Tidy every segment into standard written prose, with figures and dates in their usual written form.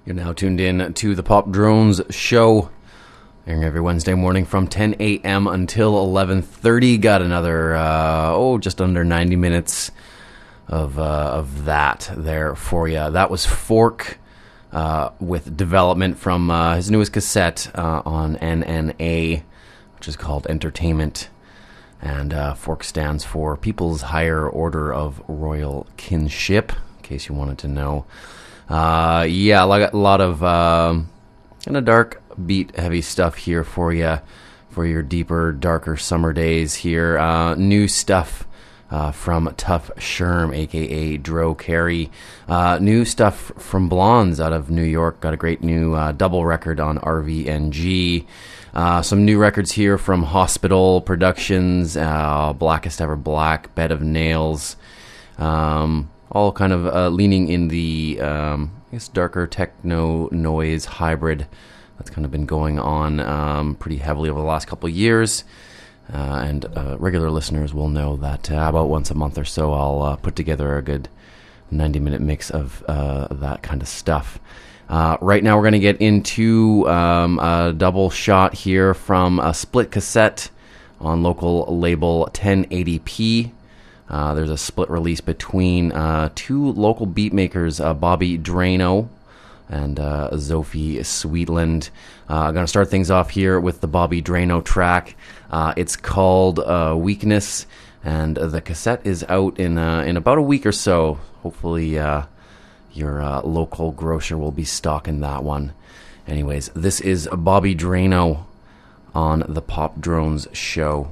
You're now tuned in to the Pop Drones Show, airing every Wednesday morning from 10 a.m. until 11:30. Got another, just under 90 minutes of that there for you. That was Fork with Development from his newest cassette on NNA, which is called Entertainment. And Fork stands for People's Higher Order of Royal Kinship, in case you wanted to know. A lot of kind of dark beat heavy stuff here for you, for your deeper, darker summer days here. New stuff from Tough Sherm, aka Dro Carey. New stuff from Blondes out of New York. Got a great new double record on RVNG. Some new records here from Hospital Productions, Blackest Ever Black, Bed of Nails. All kind of leaning in the, darker techno noise hybrid that's kind of been going on pretty heavily over the last couple of years. And regular listeners will know that about once a month or so I'll put together a good 90-minute mix of that kind of stuff. Right now we're going to get into a double shot here from a split cassette on local label 1080p. There's a split release between two local beat makers, Bobby Drano and Zophie Sweetland. I'm going to start things off here with the Bobby Drano track. It's called Weakness, and the cassette is out in about a week or so. Hopefully your local grocer will be stocking that one. Anyways, this is Bobby Drano on the Pop Drones Show.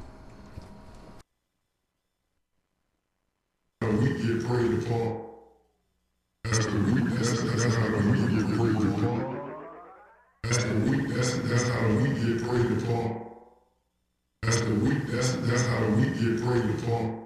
We get prayed upon. That's how we get prayed upon. That's how we get prayed upon. That's how we get prayed upon.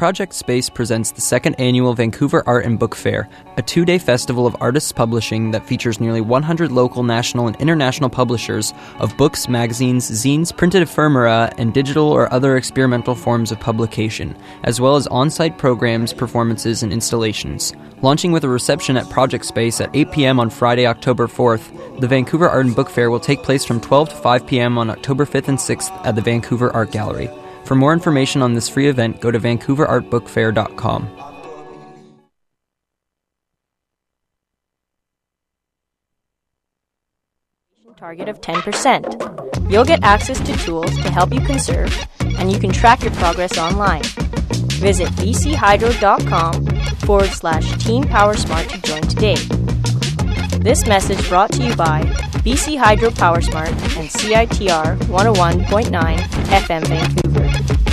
Project Space presents the second annual Vancouver Art and Book Fair, a 2-day festival of artists publishing that features nearly 100 local, national, and international publishers of books, magazines, zines, printed ephemera, and digital or other experimental forms of publication, as well as on-site programs, performances, and installations. Launching with a reception at Project Space at 8 p.m. on Friday, October 4th, the Vancouver Art and Book Fair will take place from 12 to 5 p.m. on October 5th and 6th at the Vancouver Art Gallery. For more information on this free event, go to vancouverartbookfair.com. Target of 10%. You'll get access to tools to help you conserve, and you can track your progress online. Visit bchydro.com/Team Power Smart to join today. This message brought to you by BC Hydro Power Smart and CITR 101.9 FM Vancouver.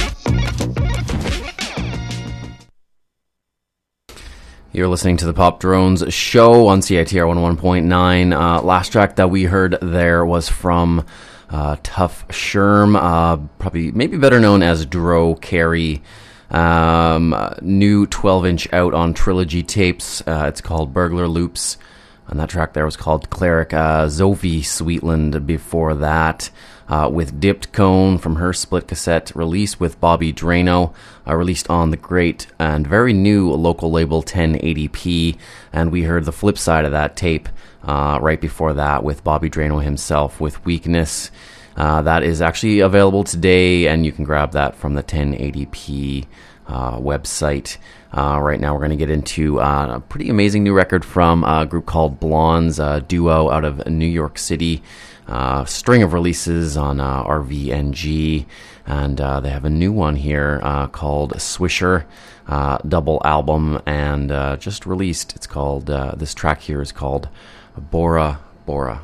You're listening to the Pop Drones show on CITR 101.9. Last track that we heard there was from Tough Sherm, probably maybe better known as Dro Carey. New 12-inch out on Trilogy Tapes. It's called Burglar Loops. And that track there was called Cleric. Zophie Sweetland before that, with Dipped Cone from her split cassette release with Bobby Drano, released on the great and very new local label 1080p. And we heard the flip side of that tape right before that with Bobby Drano himself with Weakness. That is actually available today, and you can grab that from the 1080p website. Right now we're going to get into a pretty amazing new record from a group called Blondes, a duo out of New York City. String of releases on RVNG, and they have a new one here called Swisher, double album, and just released. It's called, this track here is called Bora Bora.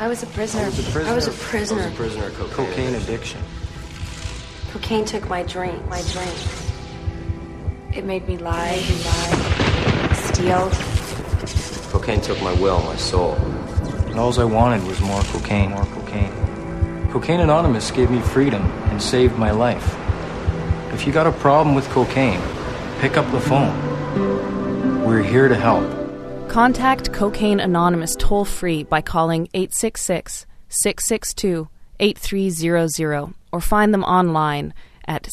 I was a prisoner. I was a prisoner of Cocaine addiction. Cocaine took my dream. It made me lie, steal. Cocaine took my will, my soul. And all I wanted was more cocaine. Cocaine Anonymous gave me freedom and saved my life. If you got a problem with cocaine, pick up the phone. We're here to help. Contact Cocaine Anonymous toll-free by calling 866-662-8300 or find them online at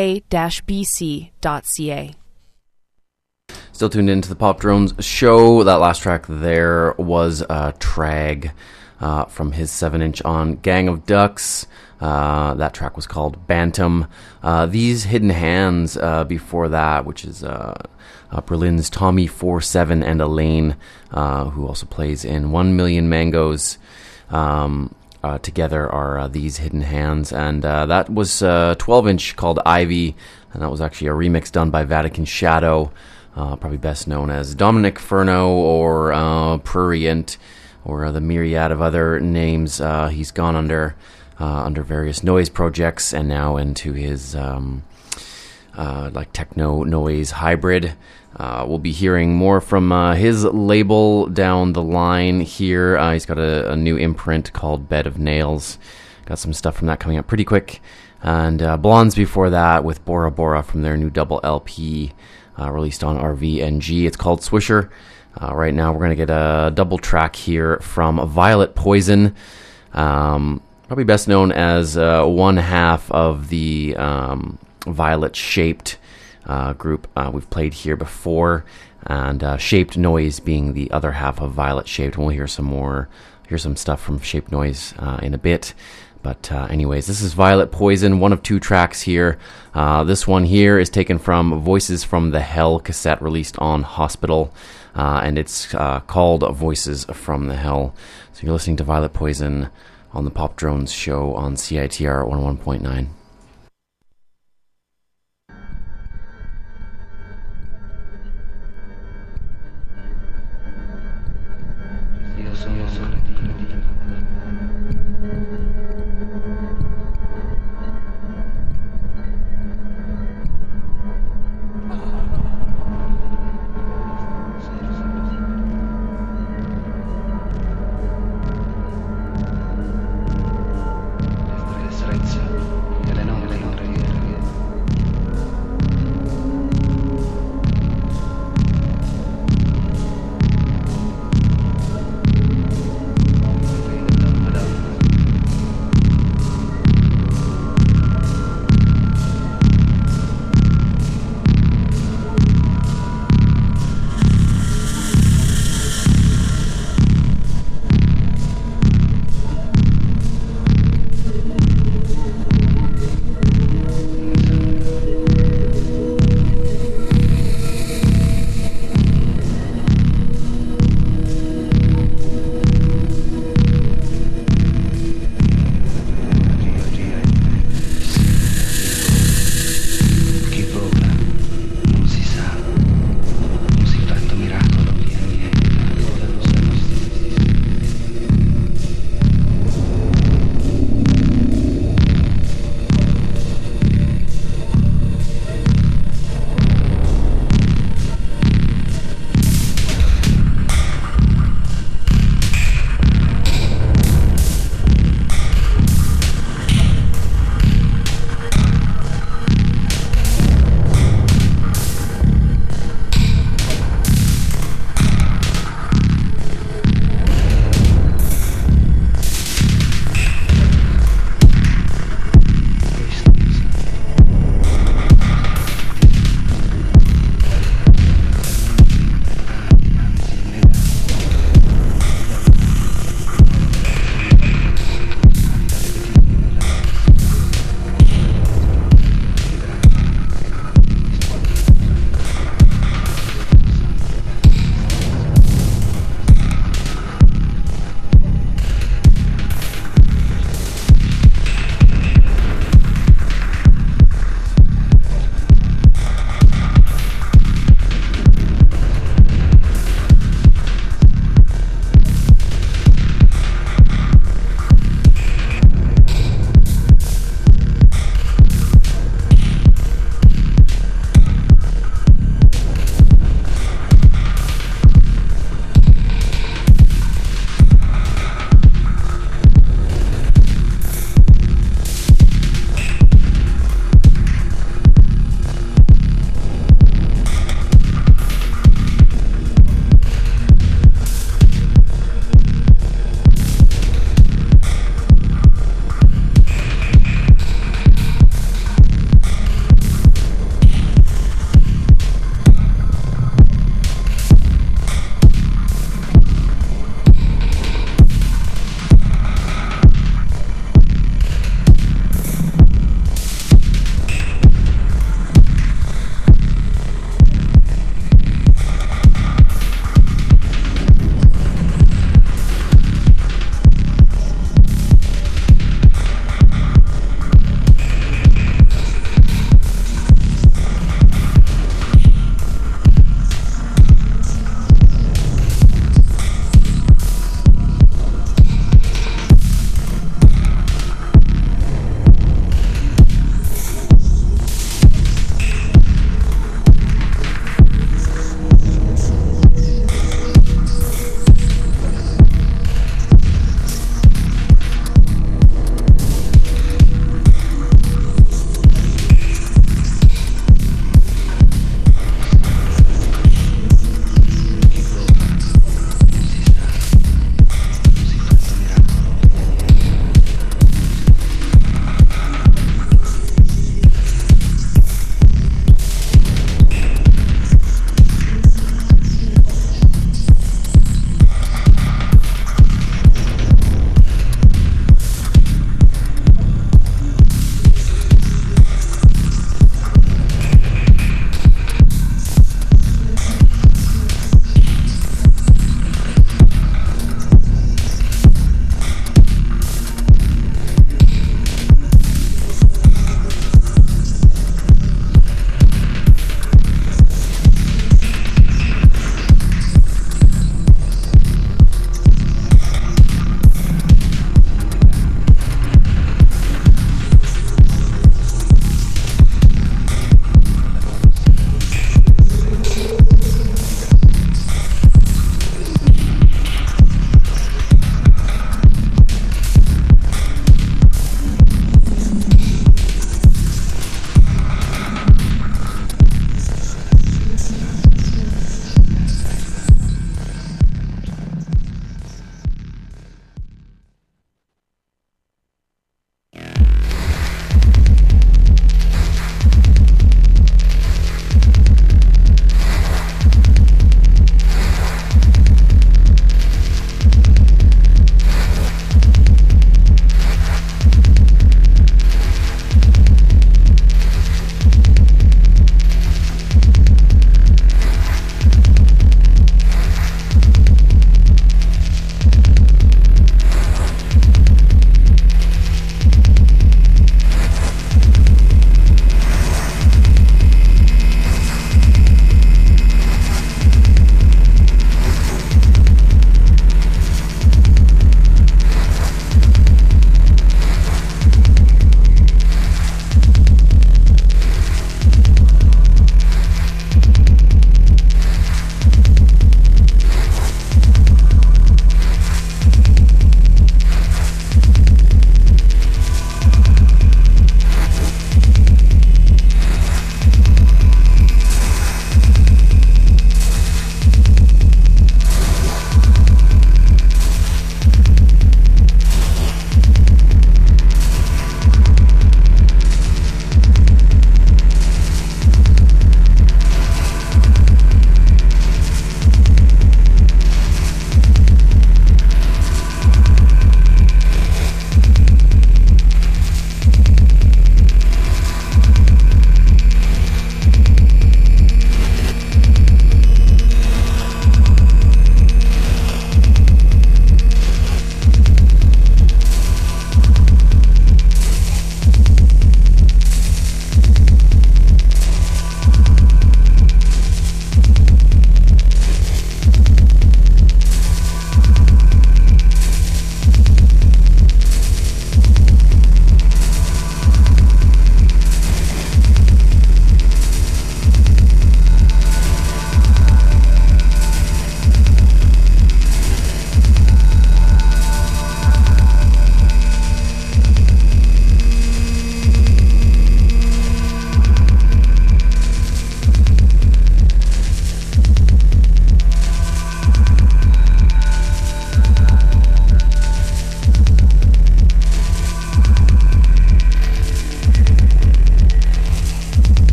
ca-bc.ca. Still tuned into the Pop Drones show. That last track there was Trag from his 7-inch on Gang of Ducks. That track was called Bantam. These Hidden Hands before that, which is Berlin's Tommy 47 and Elaine, who also plays in 1 Million Mangoes. Together are These Hidden Hands, and that was a 12-inch called Ivy, and that was actually a remix done by Vatican Shadow, probably best known as Dominic Furno or Prurient, or the myriad of other names he's gone under various noise projects, and now into his like techno noise hybrid. We'll be hearing more from his label down the line here. He's got a new imprint called Bed of Nails. Got some stuff from that coming up pretty quick. And Blondes before that with Bora Bora from their new double LP released on RVNG. It's called Swisher. Right now we're going to get a double track here from Violet Poison. Probably best known as one half of the Violet-shaped group we've played here before, and Shaped Noise being the other half of Violet-shaped. And we'll hear some stuff from Shaped Noise in a bit. But anyways, this is Violet Poison, one of two tracks here. This one here is taken from Voices from the Hell cassette released on Hospital, and it's called Voices from the Hell. So you're listening to Violet Poison on the Pop Drones show on CITR 101.9.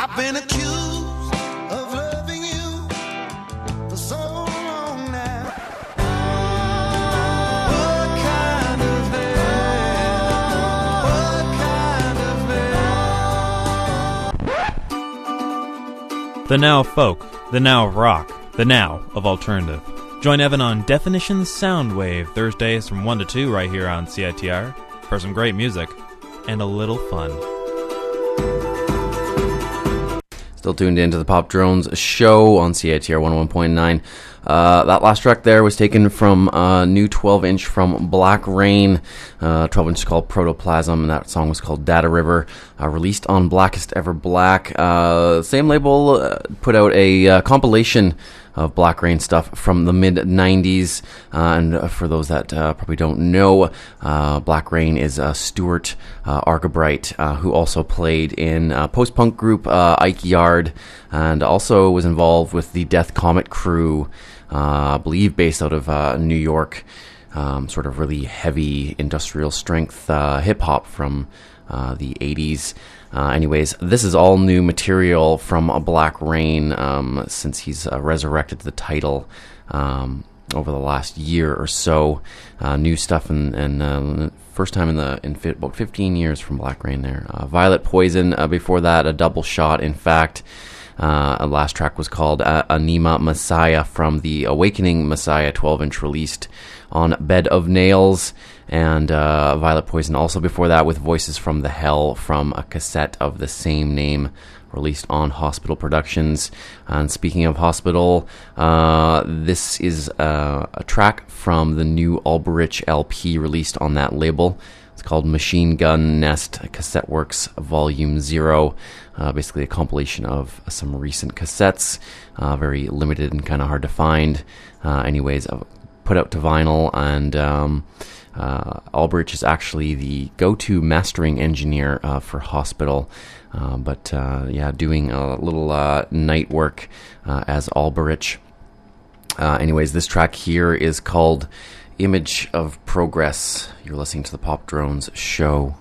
I've been accused of loving you for so long now. What kind of hell? What kind of hell? The now of folk, the now of rock, the now of alternative. Join Evan on Definition Soundwave Thursdays from 1 to 2 right here on CITR for some great music and a little fun. Still tuned into the Pop Drones show on CITR 101.9. That last track there was taken from a new 12-inch from Black Rain. 12-inch is called Protoplasm, and that song was called Data River, released on Blackest Ever Black. Same label put out a compilation of Black Rain stuff from the mid-90s. And for those that probably don't know, Black Rain is Stuart Argabright, who also played in post-punk group Ike Yard, and also was involved with the Death Comet crew, I believe based out of New York. Sort of really heavy industrial strength hip-hop from the 80s. Anyways, this is all new material from Black Rain since he's resurrected the title over the last year or so. New stuff and first time in about 15 years from Black Rain there. Violet Poison, before that, a double shot, in fact. Last track was called Anima Messiah from the Awakening Messiah 12-inch released on Bed of Nails. And Violet Poison also before that with Voices from the Hell from a cassette of the same name released on Hospital Productions. And speaking of Hospital, this is a track from the new Alberich LP released on that label. It's called Machine Gun Nest Cassette Works Volume 0. Basically a compilation of some recent cassettes, very limited and kind of hard to find. Anyways, put out to vinyl, and Alberich is actually the go-to mastering engineer for Hospital, but doing a little night work as Alberich. Anyways, this track here is called Image of Progress. You're listening to the Pop Drones show.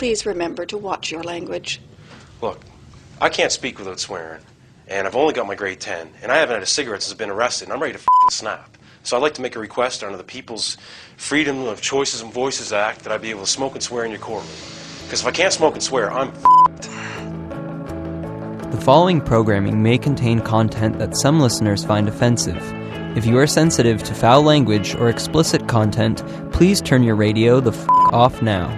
please remember to watch your language. Look, I can't speak without swearing, and I've only got my grade 10, and I haven't had a cigarette since I've been arrested, and I'm ready to snap. So I'd like to make a request under the People's Freedom of Choices and Voices Act that I be able to smoke and swear in your courtroom. Because if I can't smoke and swear, I'm The following programming may contain content that some listeners find offensive. If you are sensitive to foul language or explicit content, please turn your radio the off now.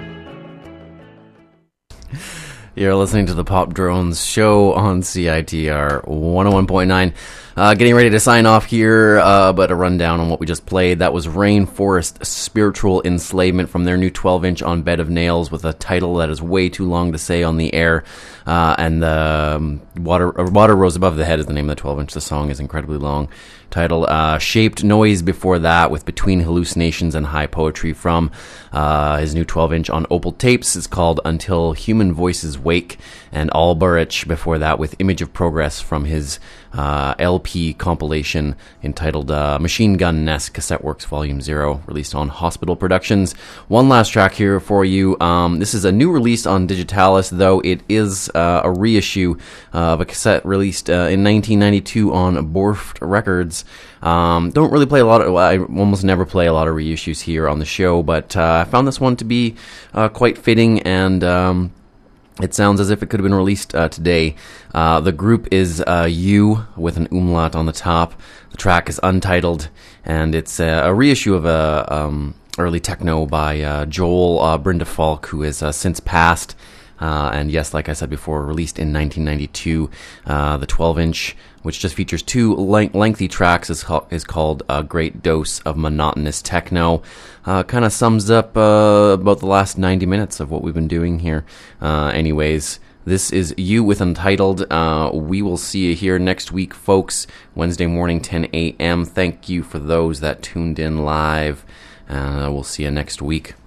You're listening to the Pop Drones show on CITR 101.9. Getting ready to sign off here, but a rundown on what we just played. That was Rainforest Spiritual Enslavement from their new 12-inch on Bed of Nails with a title that is way too long to say on the air. And the Water Rose Above the Head is the name of the 12-inch. The song is incredibly long. Titled Shaped Noise before that with Between Hallucinations and High Poetry from his new 12-inch on Opal Tapes. It's called Until Human Voices Wake. And Albarich before that with Image of Progress from his LP compilation entitled Machine Gun Nest Cassette Works Volume 0, released on Hospital Productions. One last track here for you. This is a new release on Digitalis, though it is a reissue of a cassette released in 1992 on Borft Records. Don't really play I almost never play a lot of reissues here on the show, but I found this one to be quite fitting, and it sounds as if it could have been released today. The group is You with an umlaut on the top. The track is untitled, and it's a reissue of a early techno by Joel Brynda Falk, who has since passed. And yes, like I said before, released in 1992. The 12-inch, which just features two lengthy tracks, is called A Great Dose of Monotonous Techno. Kind of sums up about the last 90 minutes of what we've been doing here. Anyways, this is You with Untitled. We will see you here next week, folks. Wednesday morning, 10 a.m. Thank you for those that tuned in live. We'll see you next week.